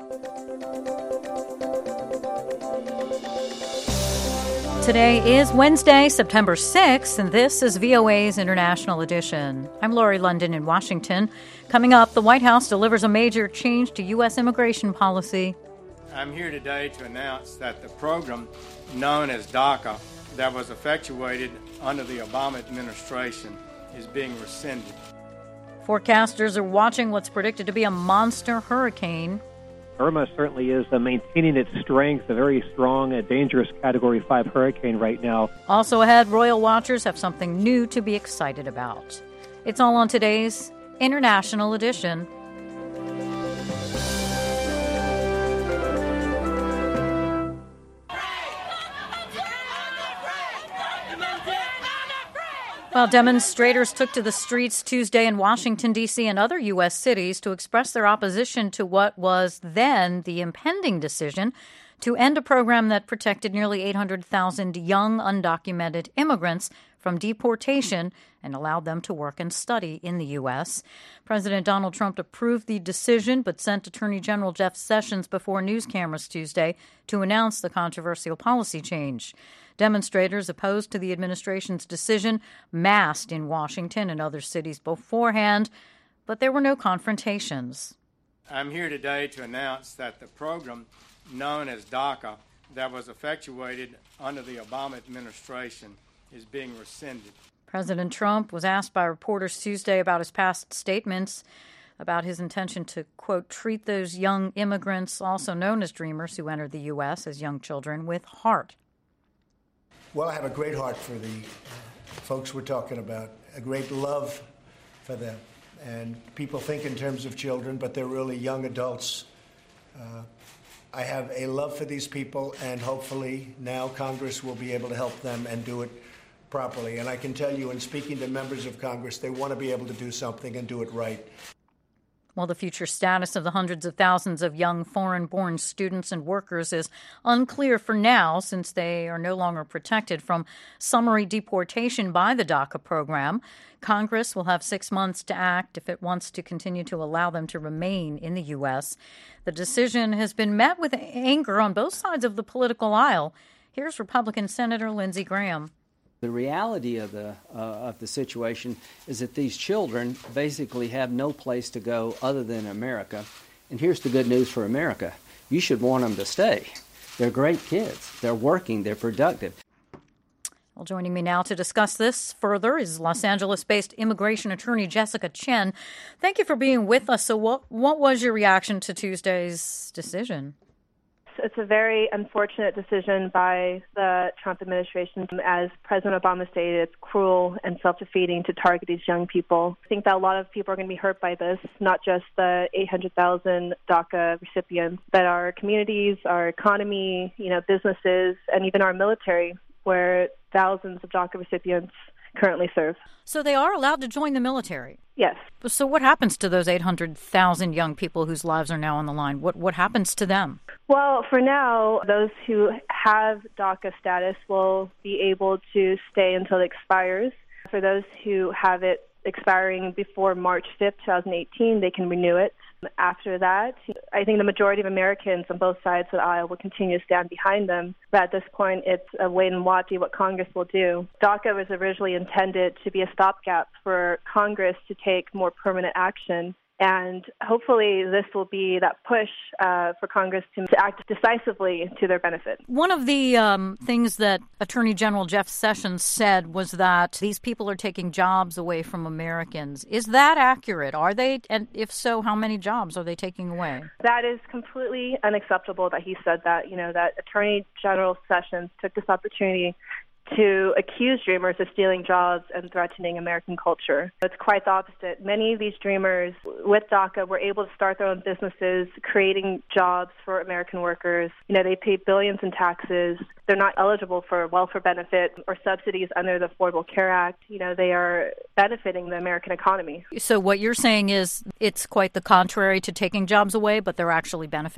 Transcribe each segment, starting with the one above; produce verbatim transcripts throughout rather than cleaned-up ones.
Today is Wednesday, September sixth, and this is V O A's International Edition. I'm Laurie London in Washington. Coming up, the White House delivers a major change to U S immigration policy. I'm here today to announce that the program known as DACA that was effectuated under the Obama administration is being rescinded. Forecasters are watching what's predicted to be a monster hurricane. Irma certainly is uh, maintaining its strength, a very strong, uh, dangerous Category five hurricane right now. Also ahead, royal watchers have something new to be excited about. It's all on today's International Edition. While demonstrators took to the streets Tuesday in Washington, D C and other U S cities to express their opposition to what was then the impending decision to end a program that protected nearly eight hundred thousand young undocumented immigrants from deportation and allowed them to work and study in the U S. President Donald Trump approved the decision but sent Attorney General Jeff Sessions before news cameras Tuesday to announce the controversial policy change. Demonstrators opposed to the administration's decision massed in Washington and other cities beforehand, but there were no confrontations. I'm here today to announce that the program known as DACA that was effectuated under the Obama administration is being rescinded. President Trump was asked by reporters Tuesday about his past statements about his intention to, quote, treat those young immigrants, also known as dreamers, who entered the U S as young children, with heart. Well, I have a great heart for the folks we're talking about, a great love for them. And people think in terms of children, but they're really young adults. Uh, I have a love for these people, and hopefully now Congress will be able to help them and do it properly. And I can tell you, in speaking to members of Congress, they want to be able to do something and do it right. While the future status of the hundreds of thousands of young foreign-born students and workers is unclear for now, since they are no longer protected from summary deportation by the DACA program, Congress will have six months to act if it wants to continue to allow them to remain in the U S. The decision has been met with anger on both sides of the political aisle. Here's Republican Senator Lindsey Graham. The reality of the uh, of the situation is that these children basically have no place to go other than America. And here's the good news for America. You should want them to stay. They're great kids. They're working. They're productive. Well, joining me now to discuss this further is Los Angeles-based immigration attorney Jessica Chen. Thank you for being with us. So what, what was your reaction to Tuesday's decision? It's a very unfortunate decision by the Trump administration. As President Obama stated, it's cruel and self-defeating to target these young people. I think that a lot of people are going to be hurt by this, not just the eight hundred thousand DACA recipients, but our communities, our economy, you know, businesses, and even our military, where thousands of DACA recipients currently serve. So they are allowed to join the military? Yes. So what happens to those eight hundred thousand young people whose lives are now on the line? What what happens to them? Well, for now, those who have DACA status will be able to stay until it expires. For those who have it expiring before March fifth, twenty eighteen, they can renew it. After that, I think the majority of Americans on both sides of the aisle will continue to stand behind them. But at this point, it's a wait and watch, see what Congress will do. DACA was originally intended to be a stopgap for Congress to take more permanent action. And hopefully this will be that push uh, for Congress to, to act decisively to their benefit. One of the um, things that Attorney General Jeff Sessions said was that these people are taking jobs away from Americans. Is that accurate? Are they? And if so, how many jobs are they taking away? That is completely unacceptable that he said that. You know, that Attorney General Sessions took this opportunity to accuse dreamers of stealing jobs and threatening American culture. It's quite the opposite. Many of these dreamers with DACA were able to start their own businesses, creating jobs for American workers. You know, they pay billions in taxes. They're not eligible for welfare benefits or subsidies under the Affordable Care Act. You know, they are benefiting the American economy. So what you're saying is it's quite the contrary to taking jobs away, but they're actually benefiting?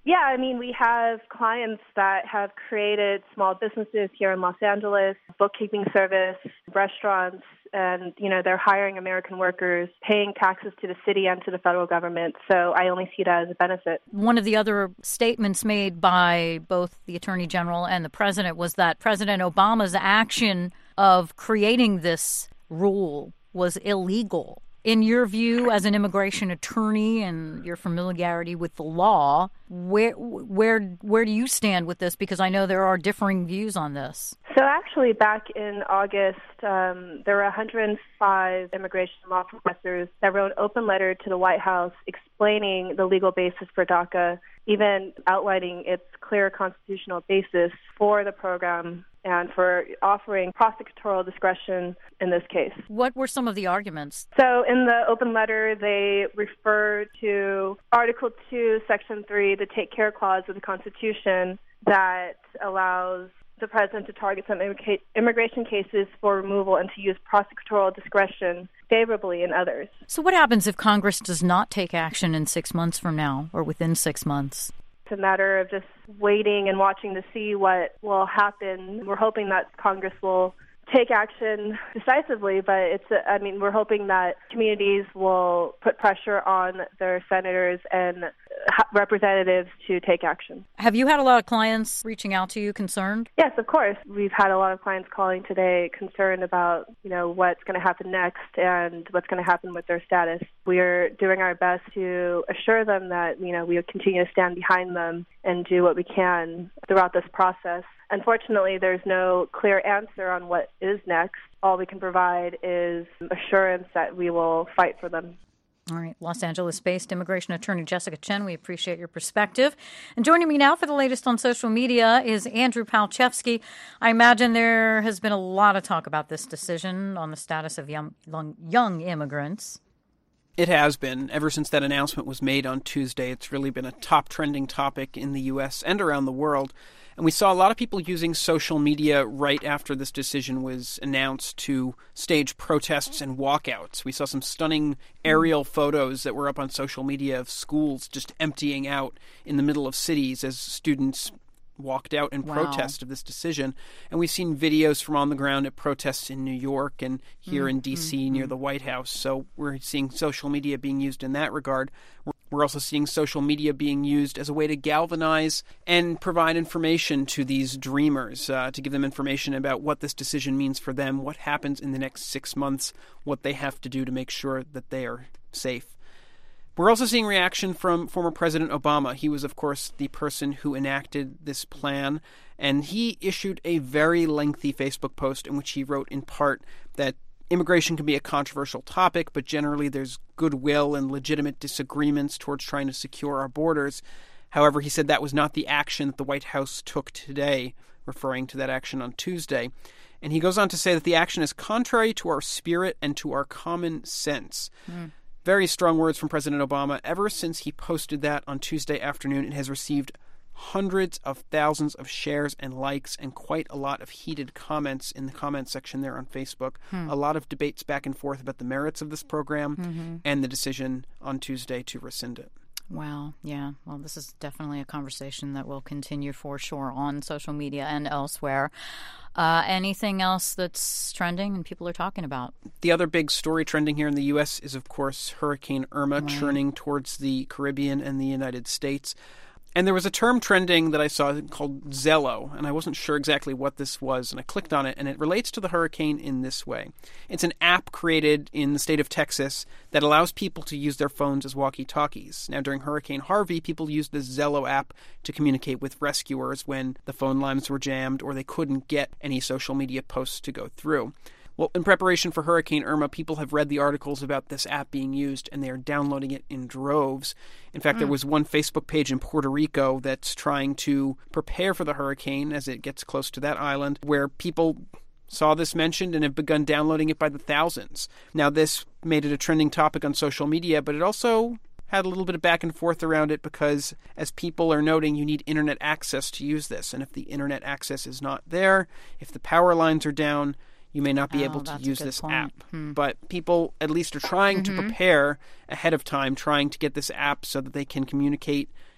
Yeah, I mean, we have clients that have created small businesses here in Los Angeles, bookkeeping service, restaurants, and, you know, they're hiring American workers, paying taxes to the city and to the federal government. So I only see that as a benefit. One of the other statements made by both the Attorney General and the President was that President Obama's action of creating this rule was illegal. In your view, as an immigration attorney and your familiarity with the law, where where where do you stand with this? Because I know there are differing views on this. So actually, back in August, um, there were one hundred five immigration law professors that wrote an open letter to the White House explaining the legal basis for DACA, even outlining its clear constitutional basis for the program and for offering prosecutorial discretion in this case. What were some of the arguments? So in the open letter, they refer to Article two, Section three, the Take Care Clause of the Constitution that allows the president to target some immigration cases for removal and to use prosecutorial discretion favorably in others. So what happens if Congress does not take action in six months from now or within six months? It's a matter of just waiting and watching to see what will happen. We're hoping that Congress will take action decisively, but it's, a, I mean, we're hoping that communities will put pressure on their senators and representatives to take action. Have you had a lot of clients reaching out to you concerned? Yes, of course. We've had a lot of clients calling today concerned about, you know, what's going to happen next and what's going to happen with their status. We're doing our best to assure them that, you know, we will continue to stand behind them and do what we can throughout this process. Unfortunately, there's no clear answer on what is next. All we can provide is assurance that we will fight for them. All right. Los Angeles-based immigration attorney Jessica Chen, we appreciate your perspective. And joining me now for the latest on social media is Andrew Palchevsky. I imagine there has been a lot of talk about this decision on the status of young, young immigrants. It has been. Ever since that announcement was made on Tuesday, it's really been a top trending topic in the U S and around the world. And we saw a lot of people using social media right after this decision was announced to stage protests and walkouts. We saw some stunning aerial photos that were up on social media of schools just emptying out in the middle of cities as students walked out in wow. protest of this decision. And we've seen videos from on the ground at protests in New York and here mm-hmm. in D C mm-hmm. near the White House. So we're seeing social media being used in that regard. We're also seeing social media being used as a way to galvanize and provide information to these dreamers, uh, to give them information about what this decision means for them, what happens in the next six months, what they have to do to make sure that they are safe. We're also seeing reaction from former President Obama. He was, of course, the person who enacted this plan, and he issued a very lengthy Facebook post in which he wrote in part that immigration can be a controversial topic, but generally there's goodwill and legitimate disagreements towards trying to secure our borders. However, he said that was not the action that the White House took today, referring to that action on Tuesday. And he goes on to say that the action is contrary to our spirit and to our common sense. Mm. Very strong words from President Obama. Ever since he posted that on Tuesday afternoon, it has received hundreds of thousands of shares and likes and quite a lot of heated comments in the comment section there on Facebook. Hmm. A lot of debates back and forth about the merits of this program mm-hmm. and the decision on Tuesday to rescind it. Wow. Yeah. Well, this is definitely a conversation that will continue for sure on social media and elsewhere. Uh, anything else that's trending and people are talking about? The other big story trending here in the U S is, of course, Hurricane Irma right. churning towards the Caribbean and the United States. And there was a term trending that I saw called Zello, and I wasn't sure exactly what this was, and I clicked on it, and it relates to the hurricane in this way. It's an app created in the state of Texas that allows people to use their phones as walkie-talkies. Now, during Hurricane Harvey, people used the Zello app to communicate with rescuers when the phone lines were jammed or they couldn't get any social media posts to go through. Well, in preparation for Hurricane Irma, people have read the articles about this app being used, and they are downloading it in droves. In fact, mm. there was one Facebook page in Puerto Rico that's trying to prepare for the hurricane as it gets close to that island, where people saw this mentioned and have begun downloading it by the thousands. Now, this made it a trending topic on social media, but it also had a little bit of back and forth around it because, as people are noting, you need internet access to use this. And if the internet access is not there, if the power lines are down, you may not be oh, able to use this point. app. Hmm. But people at least are trying mm-hmm. to prepare ahead of time, trying to get this app so that they can communicate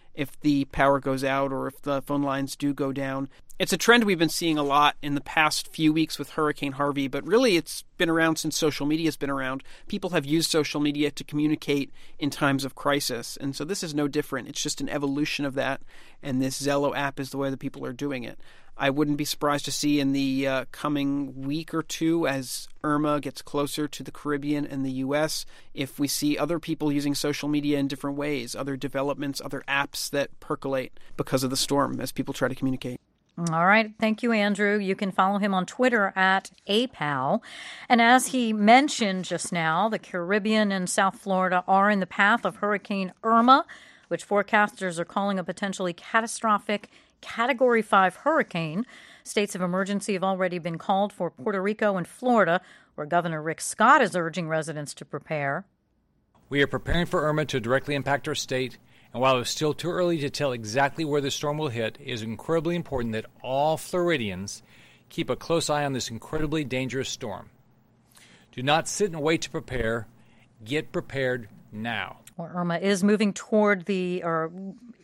if the power goes out or if the phone lines do go down. It's a trend we've been seeing a lot in the past few weeks with Hurricane Harvey, but really it's been around since social media has been around. People have used social media to communicate in times of crisis, and so this is no different. It's just an evolution of that, and this Zello app is the way that people are doing it. I wouldn't be surprised to see in the uh, coming week or two, as Irma gets closer to the Caribbean and the U S, if we see other people using social media in different ways, other developments, other apps that percolate because of the storm as people try to communicate. All right. Thank you, Andrew. You can follow him on Twitter at A P A L. And as he mentioned just now, the Caribbean and South Florida are in the path of Hurricane Irma, which forecasters are calling a potentially catastrophic Category five hurricane. States of emergency have already been called for Puerto Rico and Florida, where Governor Rick Scott is urging residents to prepare. We are preparing for Irma to directly impact our state. And while it's still too early to tell exactly where the storm will hit, it is incredibly important that all Floridians keep a close eye on this incredibly dangerous storm. Do not sit and wait to prepare. Get prepared now. Well, Irma is moving toward the, or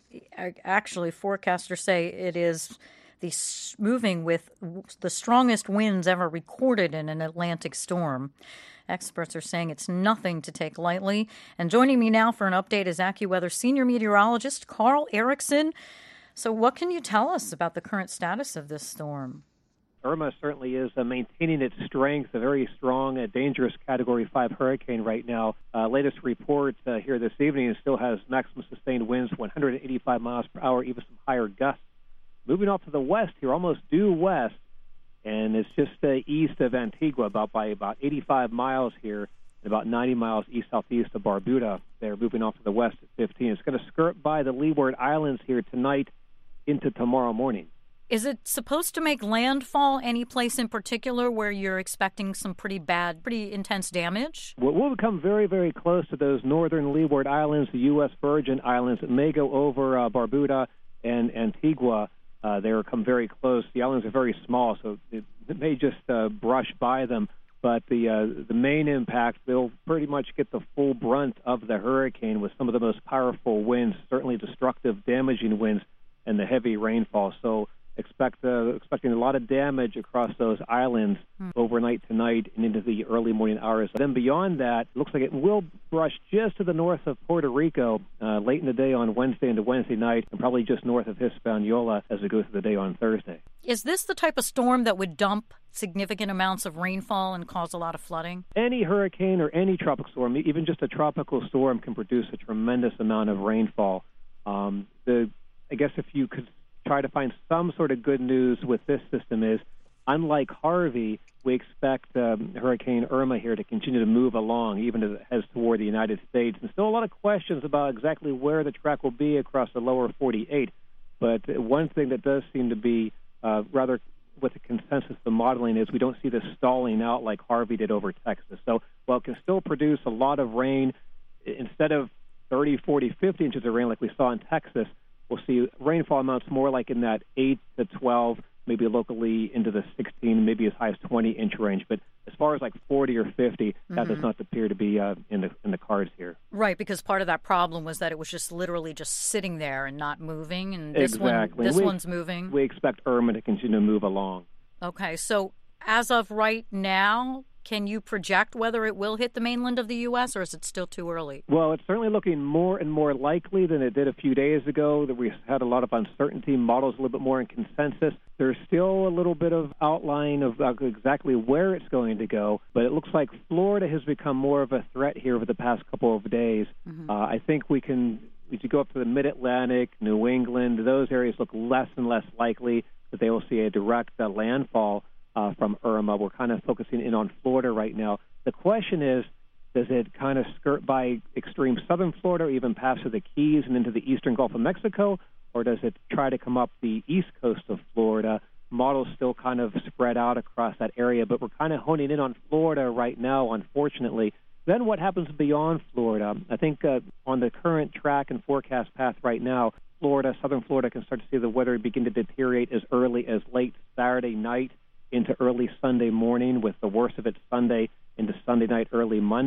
actually forecasters say it is the moving with the strongest winds ever recorded in an Atlantic storm. Experts are saying it's nothing to take lightly. And joining me now for an update is AccuWeather senior meteorologist Carl Erickson. So what can you tell us about the current status of this storm? Irma certainly is uh, maintaining its strength, a very strong, uh, dangerous Category five hurricane right now. Uh, latest report uh, here this evening still has maximum sustained winds one hundred eighty-five miles per hour, even some higher gusts. Moving off to the west here, almost due west, and it's just uh, east of Antigua, about by about eighty-five miles here, and about ninety miles east-southeast of Barbuda. They're moving off to the west at fifteen. It's going to skirt by the Leeward Islands here tonight into tomorrow morning. Is it supposed to make landfall any place in particular where you're expecting some pretty bad, pretty intense damage? Well, we'll become very, very close to those northern Leeward Islands, the U S Virgin Islands. It may go over uh, Barbuda and Antigua. Uh, they will come very close. The islands are very small, so it, it may just uh, brush by them. But the uh, the main impact, they'll pretty much get the full brunt of the hurricane with some of the most powerful winds, certainly destructive, damaging winds, and the heavy rainfall. So expect uh, expecting a lot of damage across those islands hmm. overnight tonight and into the early morning hours. Then beyond that, it looks like it will brush just to the north of Puerto Rico uh, late in the day on Wednesday into Wednesday night, and probably just north of Hispaniola as it goes through the day on Thursday. Is this the type of storm that would dump significant amounts of rainfall and cause a lot of flooding? Any hurricane or any tropical storm, even just a tropical storm, can produce a tremendous amount of rainfall. Um, the I guess if you could try to find some sort of good news with this system is, unlike Harvey, we expect um, Hurricane Irma here to continue to move along, even as it heads toward the United States. And still a lot of questions about exactly where the track will be across the lower forty-eight. But one thing that does seem to be uh, rather with the consensus of the modeling is we don't see this stalling out like Harvey did over Texas. So while it can still produce a lot of rain, instead of thirty, forty, fifty inches of rain like we saw in Texas, we'll see rainfall amounts more like in that eight to twelve, maybe locally into the sixteen, maybe as high as twenty inch range. But as far as like forty or fifty, that mm-hmm. does not appear to be uh, in the in the cards here. Right, because part of that problem was that it was just literally just sitting there and not moving. And this exactly. one, this we, one's moving. We expect Irma to continue to move along. Okay, so as of right now, can you project whether it will hit the mainland of the U S, or is it still too early? Well, it's certainly looking more and more likely than it did a few days ago, that we had a lot of uncertainty, models a little bit more in consensus. There's still a little bit of outline of uh, exactly where it's going to go, but it looks like Florida has become more of a threat here over the past couple of days. Mm-hmm. Uh, I think we can, if you go up to the Mid-Atlantic, New England, those areas look less and less likely that they will see a direct uh, landfall Uh, from Irma. We're kind of focusing in on Florida right now. The question is, does it kind of skirt by extreme southern Florida or even pass through the Keys and into the eastern Gulf of Mexico, or does it try to come up the east coast of Florida? Models still kind of spread out across that area, but we're kind of honing in on Florida right now, unfortunately. Then what happens beyond Florida? I think uh, on the current track and forecast path right now, Florida, southern Florida, can start to see the weather begin to deteriorate as early as late Saturday night into early Sunday morning, with the worst of it Sunday into Sunday night, early Monday.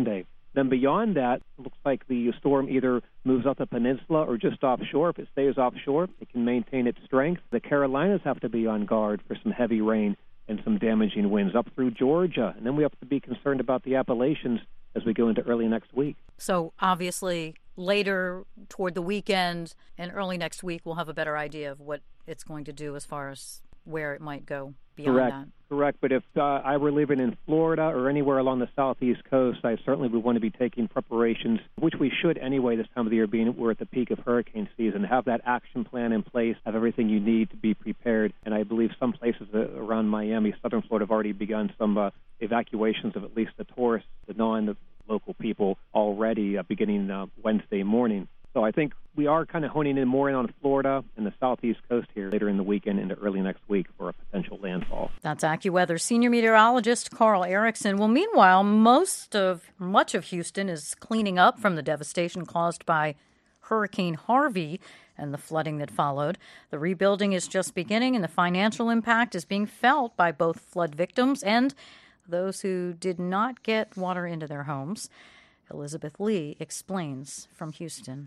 Then beyond that, it looks like the storm either moves up the peninsula or just offshore. If it stays offshore, it can maintain its strength. The Carolinas have to be on guard for some heavy rain and some damaging winds up through Georgia. And then we have to be concerned about the Appalachians as we go into early next week. So obviously later toward the weekend and early next week, we'll have a better idea of what it's going to do as far as where it might go beyond Correct. that. Correct. But if uh, I were living in Florida or anywhere along the southeast coast, I certainly would want to be taking preparations, which we should anyway this time of the year, being we're at the peak of hurricane season. Have that action plan in place, have everything you need to be prepared. And I believe some places around Miami, southern Florida, have already begun some uh, evacuations of at least the tourists, the non-local people, already uh, beginning uh, Wednesday morning. So I think we are kind of honing in more in on Florida and the southeast coast here later in the weekend into early next week for a potential landfall. That's AccuWeather senior meteorologist Carl Erickson. Well, meanwhile, most of much of Houston is cleaning up from the devastation caused by Hurricane Harvey and the flooding that followed. The rebuilding is just beginning, and the financial impact is being felt by both flood victims and those who did not get water into their homes. Elizabeth Lee explains from Houston.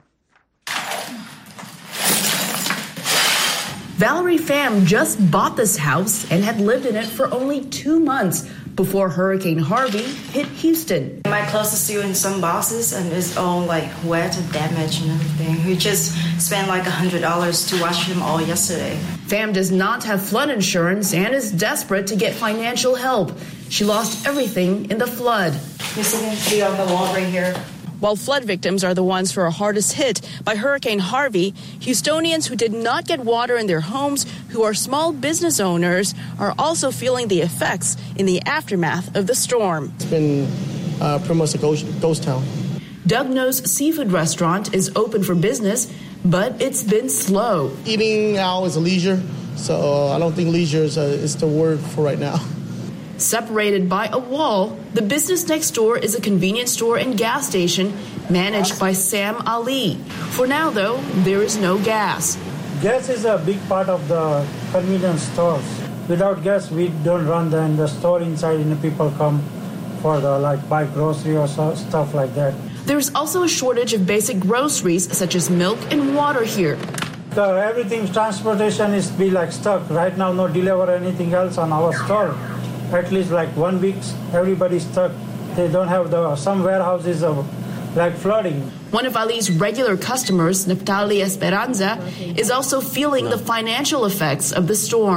Valerie Pham just bought this house and had lived in it for only two months before Hurricane Harvey hit Houston. My closest student, some bosses, and is all like wet and damaged and everything. We just spent like one hundred dollars to wash them all yesterday. Pham does not have flood insurance and is desperate to get financial help. She lost everything in the flood. You see on the wall right here. While flood victims are the ones who are hardest hit by Hurricane Harvey, Houstonians who did not get water in their homes, who are small business owners, are also feeling the effects in the aftermath of the storm. It's been uh, pretty much a ghost, ghost town. Doug No's seafood restaurant is open for business, but it's been slow. Eating out is a leisure, so I don't think leisure is, a, is the word for right now. Separated by a wall, the business next door is a convenience store and gas station managed by Sam Ali. For now, though, there is no gas. Gas is a big part of the convenience stores. Without gas, we don't run the, the store inside, and the people come for the like buy grocery or so, stuff like that. There's also a shortage of basic groceries such as milk and water here. The, everything's transportation is be like stuck. Right now, no deliver anything else on our store. At least like one week, everybody's stuck. They don't have the, some warehouses of like flooding. One of Ali's regular customers, Naphtali Esperanza, is also feeling the financial effects of the storm.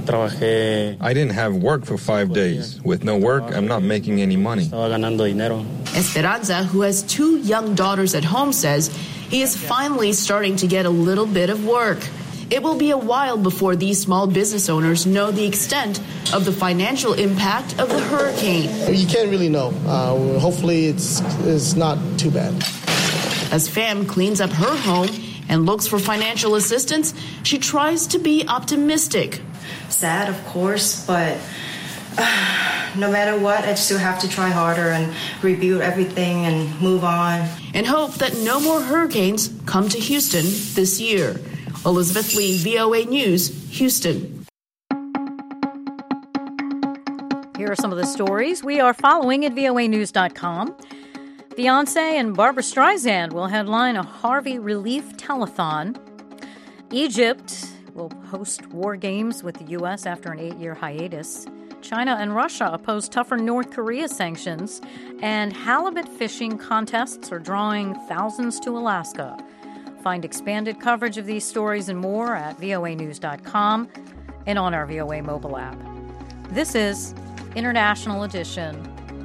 I didn't have work for five days. With no work, I'm not making any money. Esperanza, who has two young daughters at home, says he is finally starting to get a little bit of work. It will be a while before these small business owners know the extent of the financial impact of the hurricane. You can't really know. Uh, hopefully it's, it's not too bad. As Pham cleans up her home and looks for financial assistance, she tries to be optimistic. Sad, of course, but uh, no matter what, I still have to try harder and rebuild everything and move on. And hope that no more hurricanes come to Houston this year. Elizabeth Lee, V O A News, Houston. Here are some of the stories we are following at V O A news dot com. Beyonce and Barbra Streisand will headline a Harvey relief telethon. Egypt will host war games with the U S after an eight-year hiatus. China and Russia oppose tougher North Korea sanctions. And halibut fishing contests are drawing thousands to Alaska. Find expanded coverage of these stories and more at V O A news dot com and on our V O A mobile app. This is International Edition.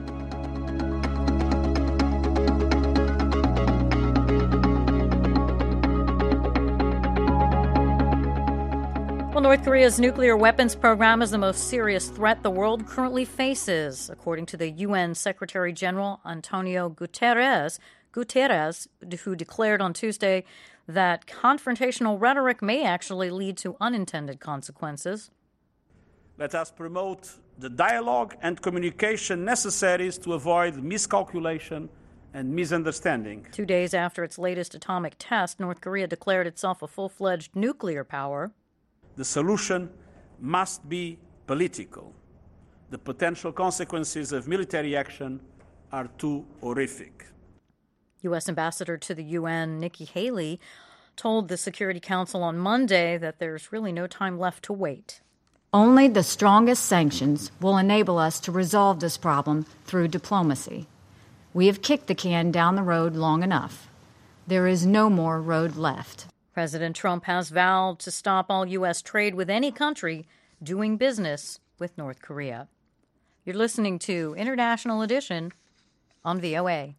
Well, North Korea's nuclear weapons program is the most serious threat the world currently faces, according to the U N Secretary General Antonio Guterres, Guterres, who declared on Tuesday that confrontational rhetoric may actually lead to unintended consequences. Let us promote the dialogue and communication necessaries to avoid miscalculation and misunderstanding. Two days after its latest atomic test, North Korea declared itself a full-fledged nuclear power. The solution must be political. The potential consequences of military action are too horrific. U S. Ambassador to the U N, Nikki Haley, told the Security Council on Monday that there's really no time left to wait. Only the strongest sanctions will enable us to resolve this problem through diplomacy. We have kicked the can down the road long enough. There is no more road left. President Trump has vowed to stop all U S trade with any country doing business with North Korea. You're listening to International Edition on V O A.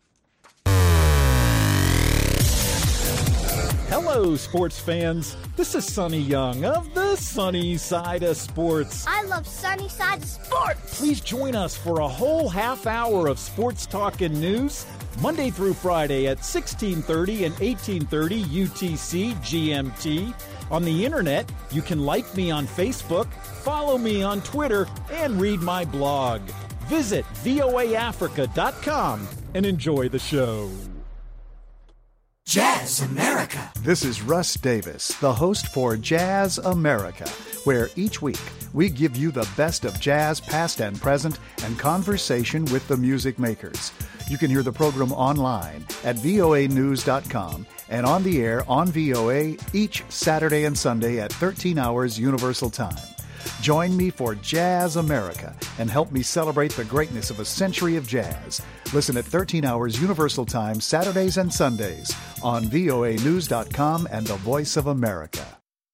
Hello, sports fans. This is Sonny Young of the Sunny Side of Sports. I love Sunny Side of Sports. Please join us for a whole half hour of sports talk and news, Monday through Friday at sixteen thirty and eighteen thirty U T C G M T. On the internet, you can like me on Facebook, follow me on Twitter, and read my blog. Visit V O A Africa dot com and enjoy the show. Jazz America. This is Russ Davis, the host for Jazz America, where each week we give you the best of jazz past and present and conversation with the music makers. You can hear the program online at V O A news dot com and on the air on V O A each Saturday and Sunday at thirteen hours Universal Time. Join me for Jazz America and help me celebrate the greatness of a century of jazz. Listen at thirteen hours Universal Time Saturdays and Sundays on V O A news dot com and the Voice of America.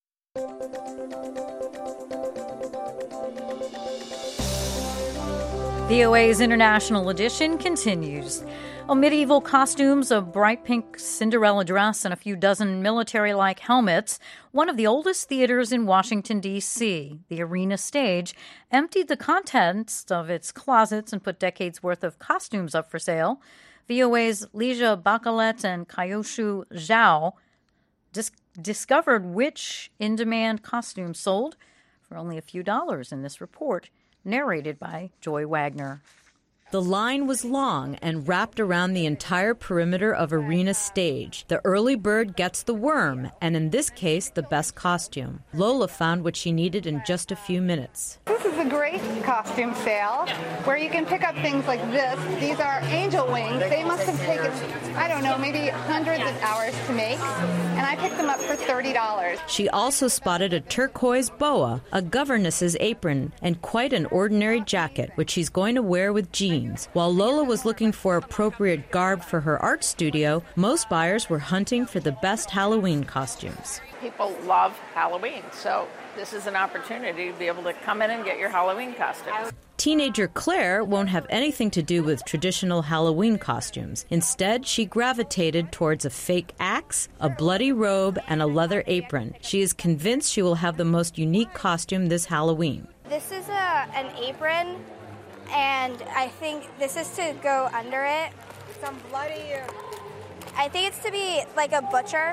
V O A's International Edition continues. Well, medieval costumes, a bright pink Cinderella dress, and a few dozen military-like helmets, one of the oldest theaters in Washington, D C, the Arena Stage, emptied the contents of its closets and put decades' worth of costumes up for sale. V O A's Leisha Bacalet and Kyoshu Zhao dis- discovered which in-demand costumes sold for only a few dollars in this report, narrated by Joy Wagner. The line was long and wrapped around the entire perimeter of Arena Stage. The early bird gets the worm, and in this case, the best costume. Lola found what she needed in just a few minutes. This is a great costume sale where you can pick up things like this. These are angel wings. They must have taken, I don't know, maybe hundreds of hours to make, and I picked them up for thirty dollars. She also spotted a turquoise boa, a governess's apron, and quite an ordinary jacket, which she's going to wear with jeans. While Lola was looking for appropriate garb for her art studio, most buyers were hunting for the best Halloween costumes. People love Halloween, so this is an opportunity to be able to come in and get your Halloween costume. Teenager Claire won't have anything to do with traditional Halloween costumes. Instead, she gravitated towards a fake axe, a bloody robe, and a leather apron. She is convinced she will have the most unique costume this Halloween. This is a, an apron, and I think this is to go under it. Some bloody... I think it's to be like a butcher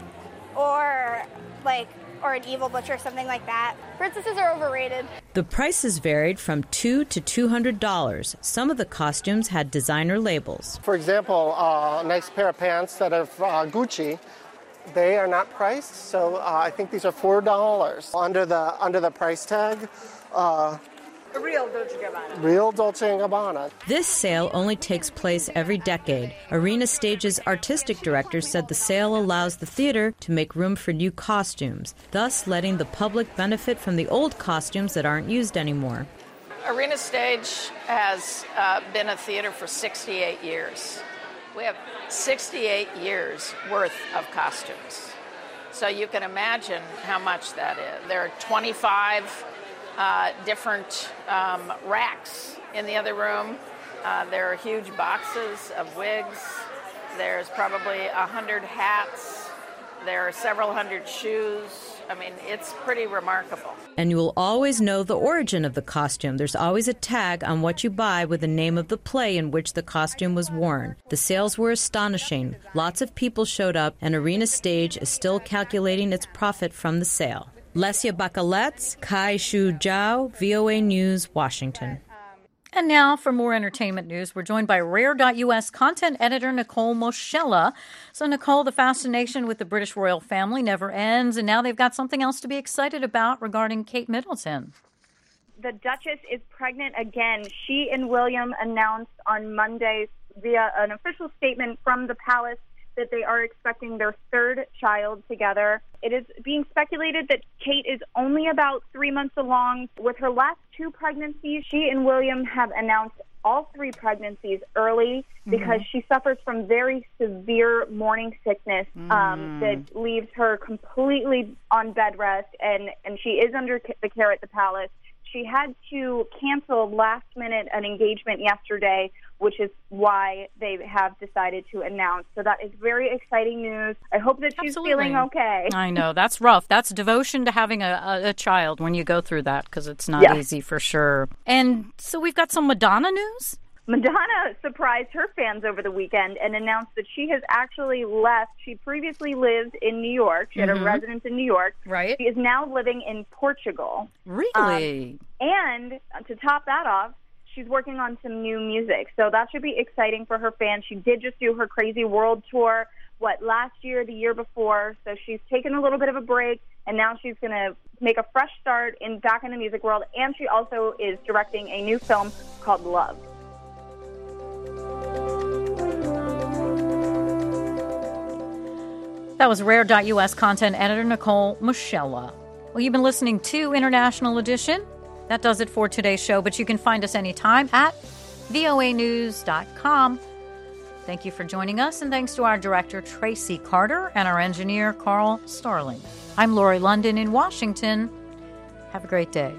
or like or an evil butcher, something like that. Princesses are overrated. The prices varied from two to two hundred dollars. Some of the costumes had designer labels. For example, uh, a nice pair of pants that are uh, Gucci. They are not priced, so uh, I think these are four dollars under the under the price tag. Uh, Real Dolce and Gabbana. Real Dolce and Gabbana. This sale only takes place every decade. Arena Stage's artistic director said the sale allows the theater to make room for new costumes, thus letting the public benefit from the old costumes that aren't used anymore. Arena Stage has uh, been a theater for sixty-eight years. We have sixty-eight years worth of costumes. So you can imagine how much that is. There are twenty-five Uh, different um, racks in the other room. Uh, there are huge boxes of wigs. There's probably a hundred hats. There are several hundred shoes. I mean, it's pretty remarkable. And you will always know the origin of the costume. There's always a tag on what you buy with the name of the play in which the costume was worn. The sales were astonishing. Lots of people showed up, and Arena Stage is still calculating its profit from the sale. Leisha Bacalet, Kyoshu Zhao, V O A News, Washington. And now for more entertainment news, we're joined by Rare dot U S content editor Nicole Moschella. So, Nicole, the fascination with the British royal family never ends, and now they've got something else to be excited about regarding Kate Middleton. the Duchess is pregnant again. She and William announced on Monday via an official statement from the palace that they are expecting their third child together. It is being speculated that Kate is only about three months along. With her last two pregnancies, she and William have announced all three pregnancies early because mm-hmm. she suffers from very severe morning sickness um, mm. that leaves her completely on bed rest, and, and she is under the care at the palace. She had to cancel last minute an engagement yesterday, which is why they have decided to announce. So that is very exciting news. I hope that she's Absolutely. feeling okay. I know. That's rough. That's devotion to having a, a, a child when you go through that, because it's not yes. easy for sure. And so we've got some Madonna news. Madonna surprised her fans over the weekend and announced that she has actually left. She previously lived in New York. She had mm-hmm. a residence in New York. Right. She is now living in Portugal. Really? Um, and to top that off, she's working on some new music. So that should be exciting for her fans. She did just do her Crazy World Tour, what, last year, the year before. So she's taken a little bit of a break, and now she's going to make a fresh start in back in the music world. And she also is directing a new film called Love. That was Rare dot U S content editor Nicole Michella. Well, you've been listening to International Edition. That does it for today's show, but you can find us anytime at V O A news dot com. Thank you for joining us, and thanks to our director, Tracy Carter, and our engineer, Carl Starling. I'm Lori London in Washington. Have a great day.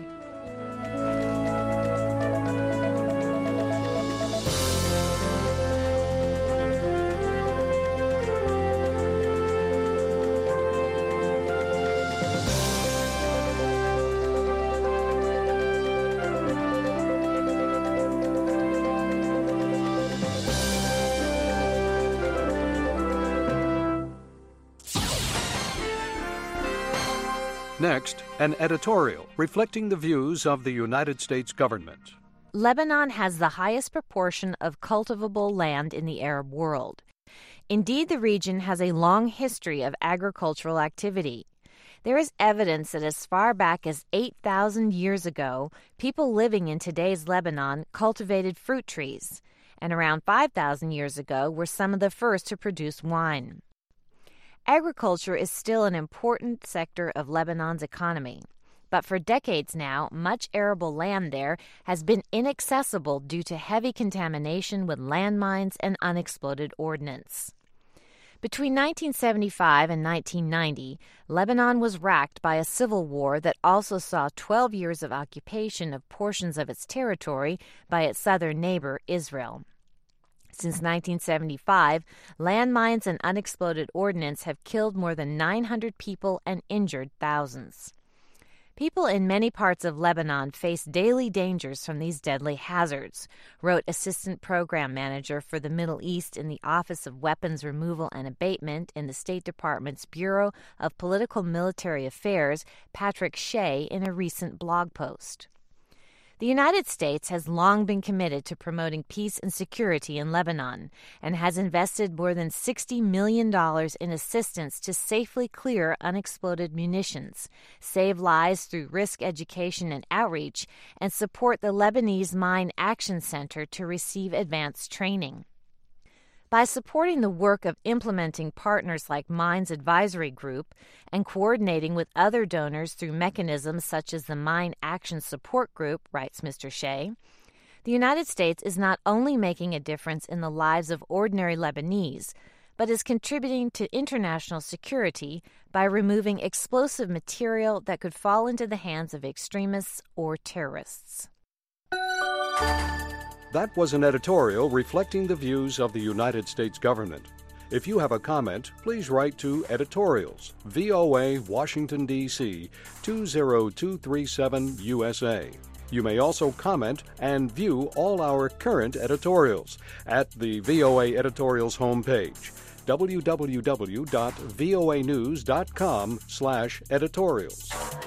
Next, an editorial reflecting the views of the United States government. Lebanon has the highest proportion of cultivable land in the Arab world. Indeed, the region has a long history of agricultural activity. There is evidence that as far back as eight thousand years ago, people living in today's Lebanon cultivated fruit trees, and around five thousand years ago were some of the first to produce wine. Agriculture is still an important sector of Lebanon's economy, but for decades now, much arable land there has been inaccessible due to heavy contamination with landmines and unexploded ordnance. Between nineteen seventy-five and nineteen ninety, Lebanon was racked by a civil war that also saw twelve years of occupation of portions of its territory by its southern neighbor, Israel. Since nineteen seventy-five, landmines and unexploded ordnance have killed more than nine hundred people and injured thousands. People in many parts of Lebanon face daily dangers from these deadly hazards, wrote Assistant Program Manager for the Middle East in the Office of Weapons Removal and Abatement in the State Department's Bureau of Political Military Affairs, Patrick Shea, in a recent blog post. The United States has long been committed to promoting peace and security in Lebanon and has invested more than sixty million dollars in assistance to safely clear unexploded munitions, save lives through risk education and outreach, and support the Lebanese Mine Action Center to receive advanced training. By supporting the work of implementing partners like Mines Advisory Group and coordinating with other donors through mechanisms such as the Mine Action Support Group, writes Mister Shea, the United States is not only making a difference in the lives of ordinary Lebanese, but is contributing to international security by removing explosive material that could fall into the hands of extremists or terrorists. That was an editorial reflecting the views of the United States government. If you have a comment, please write to Editorials, V O A, Washington, D C two zero two three seven U S A. You may also comment and view all our current editorials at the V O A Editorials homepage, w w w dot v o a news dot com slash editorials.